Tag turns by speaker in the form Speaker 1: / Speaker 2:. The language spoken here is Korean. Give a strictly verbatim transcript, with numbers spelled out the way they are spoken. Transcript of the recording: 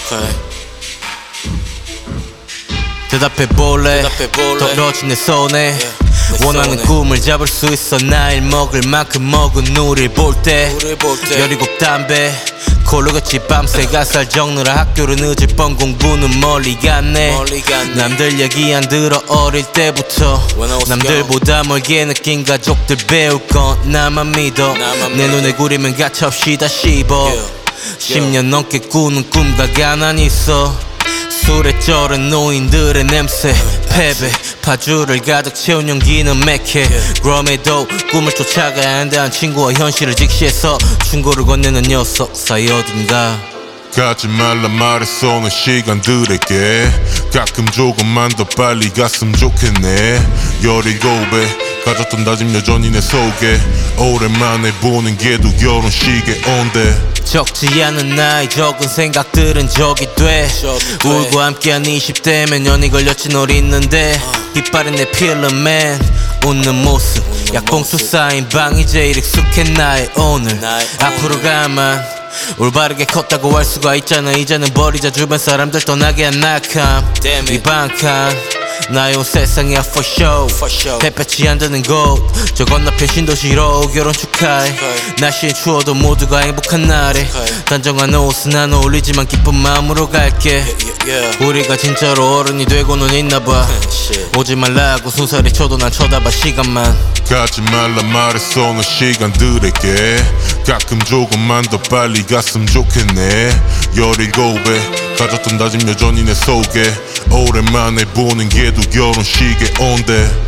Speaker 1: okay.
Speaker 2: 대답해볼래,
Speaker 1: 대답해볼래.
Speaker 2: 떨어진 내 손에
Speaker 1: yeah, 내
Speaker 2: 원하는
Speaker 1: 손에.
Speaker 2: 꿈을 잡을 수 있어. 나일 먹을 만큼 먹은 우릴 볼때 열일곱 담배 콜로같이 밤새 가살 적느라 학교를 늦을 뻔. 공부는 멀리 갔네.
Speaker 1: 멀리 갔네.
Speaker 2: 남들 얘기 안 들어 어릴 때부터. 남들보다 멀게 느낀 가족들 배울 건 나만 믿어.
Speaker 1: 나만
Speaker 2: 내
Speaker 1: 믿어.
Speaker 2: 눈에 구리면 가차없이 다 씹어.
Speaker 1: yeah.
Speaker 2: 십 년 넘게 꾸는 꿈과 가난 있어. 술에 쩔은 노인들의 냄새, 패배 파주를 가득 채운 연기는 맥해. 그럼에도 꿈을 쫓아가야 한다는 친구와 현실을 직시해서 충고를 건네는 녀석 사이 어딘가.
Speaker 3: 가지 말라 말했어 는 시간들에게. 가끔 조금만 더 빨리 갔으면 좋겠네. 열일곱에 가졌던 다짐 여전히 내 속에. 오랜만에 보는 게 두 결혼식에 온대.
Speaker 2: 적지 않은 나이 적은 생각들은 적이 돼. 울고 함께한 이십 대면 연이 걸렸지 널 있는데. 빛바랜 내 필름맨 웃는 모습 약봉투 쌓인 방이 제일 익숙해 나의 오늘. 앞으로 가만 올바르게 컸다고 할 수가 있잖아. 이제는 버리자 주변 사람들 떠나게 한 낙함. 이 방칸 나의 온 세상이야 for show. 햇볕이 안 드는 곳 저 건너편 신도시로 결혼 축하해. 날씨는 추워도 모두가 행복한 날에. 단정한 옷은 안 어울리지만 기쁜 마음으로 갈게. 우리가 진짜로 어른이 되고는 있나봐. 오지 말라고 순살이 쳐도 난 쳐다봐 시간만.
Speaker 3: 가지 말라 말했어 는 시간들에게. 가끔 조금만 더 빨리 갔으면 좋겠네. 열일곱에 가졌던 다짐 여전히 내 속에. 오랜만에 보는 게 두 결혼식에 온대.